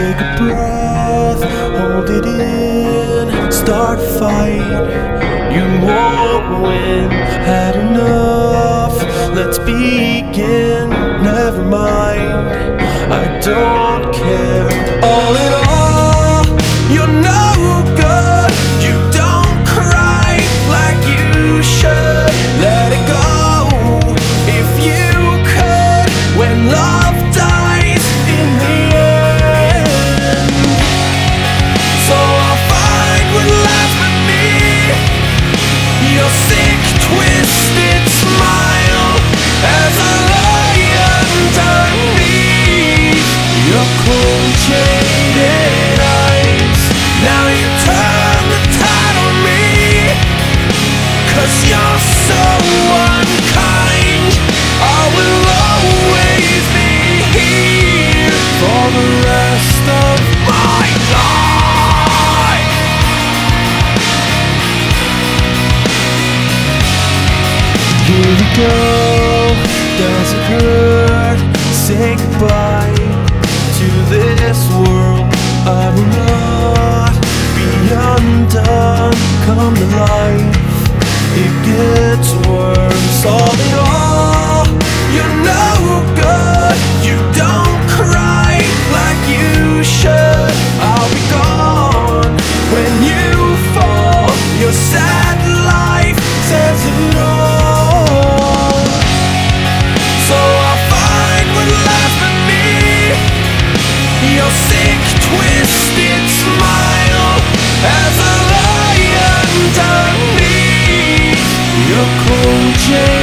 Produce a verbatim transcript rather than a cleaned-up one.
Take a breath, hold it in, start a fight. You won't win, had enough, let's begin. Never mind, I don't care. All in all, you're no good. You don't cry like you should. Let it go if you could. When love dies in the end, so I'll find what lies with me. Your sick, twisted smile as I lie underneath your cold, jaded eyes. Now you turn the tide on me, 'cause you're so unkind. I will always be here for the rest of my life. Here we go, does it hurt? Say goodbye to this world. I will not be undone. Come to life, it gets worse. All in all, you're no good. You don't cry like you should. I'll be gone when you fall. Your sad life says it all. So I'll find what lies with me. Your sick, twisted smile as I lie underneath your cold, jaded